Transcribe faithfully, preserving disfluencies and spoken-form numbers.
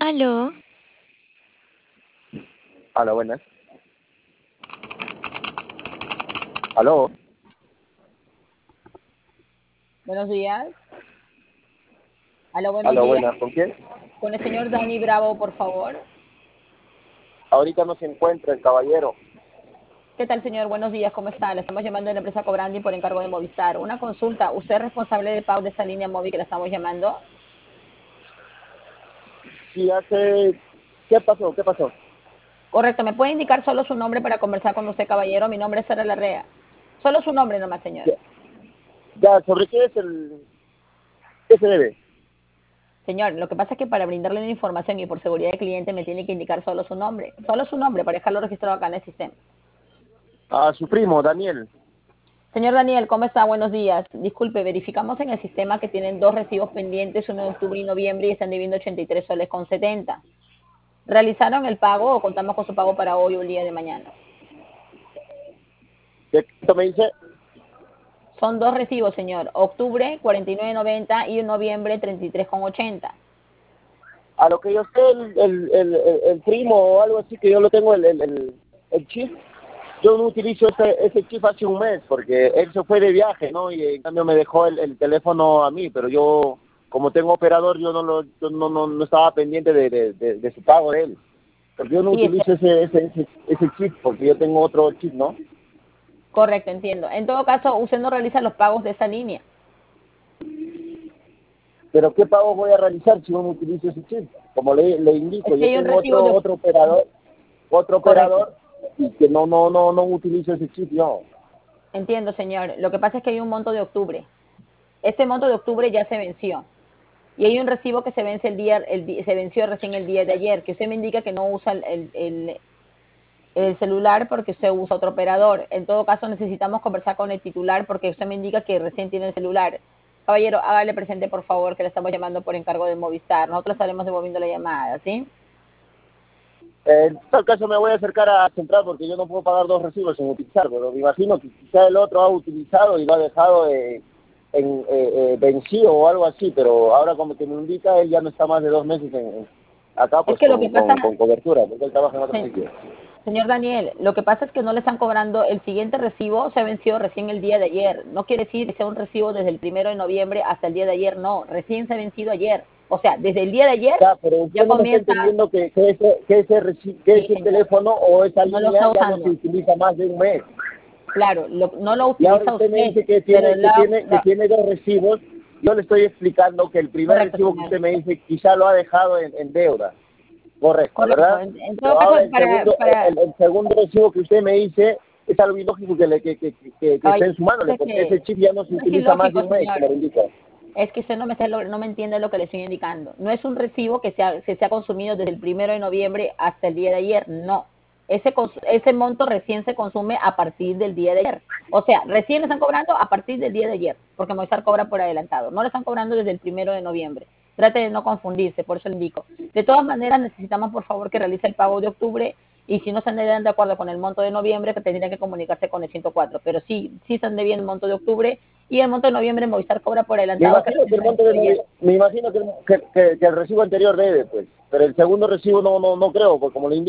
Aló. Aló, buenas. Aló. Buenos días. Aló, buenos Aló, días. buenas. ¿Con quién? Con el señor Dani Bravo, por favor. Ahorita no se encuentra el caballero. ¿Qué tal, señor? Buenos días, ¿cómo está? Le estamos llamando de la empresa Cobrandi por encargo de Movistar. Una consulta. ¿Usted es responsable del pago de esta línea móvil que le estamos llamando? Sí, hace... ¿Qué pasó? ¿Qué pasó? Correcto. ¿Me puede indicar solo su nombre para conversar con usted, caballero? Mi nombre es Sara Larrea. Solo su nombre nomás, señor. Ya, ya, ¿sobre qué es el... ¿Qué se debe? Señor, lo que pasa es que para brindarle una información y por seguridad de cliente me tiene que indicar solo su nombre. Solo su nombre para dejarlo registrado acá en el sistema. A su primo, Daniel. Señor Daniel, ¿cómo está? Buenos días. Disculpe, verificamos en el sistema que tienen dos recibos pendientes, uno de octubre y noviembre, y están debiendo ochenta y tres soles con setenta. ¿Realizaron el pago o contamos con su pago para hoy o el día de mañana? ¿Qué esto me dice? Son dos recibos, señor. Octubre cuarenta y nueve noventa y noviembre treinta y tres con ochenta. A lo que yo sé, el, el, el, el- el primo o algo así, que yo lo tengo, el, el, el, el chip, yo no utilizo ese, ese chip hace un mes, porque él se fue de viaje, ¿no? Y en cambio me dejó el, el teléfono a mí, pero yo, como tengo operador, yo no lo, yo no, no, no estaba pendiente de, de, de, de su pago de él. Porque yo no Sí, utilizo es ese, ese, ese, ese chip, porque yo tengo otro chip, ¿no? correcto, entiendo. En todo caso, usted no realiza los pagos de esa línea. Pero ¿qué pago voy a realizar si yo no utilizo ese chip? Como le, le indico, Es que yo hay un tengo recibo otro de... otro operador, otro Correcto. operador, y que no, no, no, no utilizo ese chip, yo. Entiendo, señor. Lo que pasa es que hay un monto de octubre. Este monto de octubre ya se venció. Y hay un recibo que se vence el día, el, di- se venció recién el día de ayer, que usted me indica que no usa el, el, el- el celular porque usted usa otro operador. En todo caso, necesitamos conversar con el titular porque usted me indica que recién tiene el celular. Caballero, hágale presente, por favor, que le estamos llamando por encargo de Movistar. Nosotros estaremos devolviendo la llamada, ¿sí? En tal caso me voy a acercar a Central porque yo no puedo pagar dos recibos sin utilizar, pero me imagino que quizá el otro ha utilizado y lo ha dejado eh, en, eh, eh, vencido o algo así, pero ahora como que me indica, él ya no está más de dos meses en, en- acá Es pues que lo que con, pasa, con, con cobertura, porque él trabaja en otro se- sitio. señor Daniel, lo que pasa es que no le están cobrando, el siguiente recibo se venció recién el día de ayer. No quiere decir que sea un recibo desde el primero de noviembre hasta el día de ayer, no, recién se ha vencido ayer. O sea, desde el día de ayer Ya, pero ya usted no me está comienza, entendiendo que, que ese, que, ese, reci- que sí, ese señor, teléfono o esa no lo línea está ya no se usando. utiliza más de un mes. Claro, lo- no lo Y ahora utiliza usted me usted, dice que pero tiene, que la, tiene, que la- tiene dos recibos. Yo le estoy explicando que el primer correcto, recibo que señor, usted me dice quizá lo ha dejado en, en deuda. Correcto, correcto. ¿verdad? En, en todo Pero caso, ahora el para, segundo, para, el, el segundo recibo que usted me dice es algo ilógico que, le, que, que, que, que esté caballero, en su mano, es porque ese que chip ya no se no es utiliza más de ilógico, un mes, señor. como le indico. Es que usted no me, está, no me entiende lo que le estoy indicando. No es un recibo que se ha, que se ha consumido desde el primero de noviembre hasta el día de ayer, no. Ese, ese monto recién se consume a partir del día de ayer. O sea, recién le están cobrando a partir del día de ayer, porque Movistar cobra por adelantado. No le están cobrando desde el primero de noviembre. Trate de no confundirse, por eso le indico. De todas maneras, necesitamos, por favor, que realice el pago de octubre y si no se dan de acuerdo con el monto de noviembre, que tendrían que comunicarse con el ciento cuatro. Pero sí, sí están debiendo el monto de octubre y el monto de noviembre Movistar cobra por Me adelantado que imagino que recién el se monto venció de ayer. novi- me imagino que, el- que, que- que el recibo anterior debe, pues, pero el segundo recibo no, no, no creo, porque como le indico,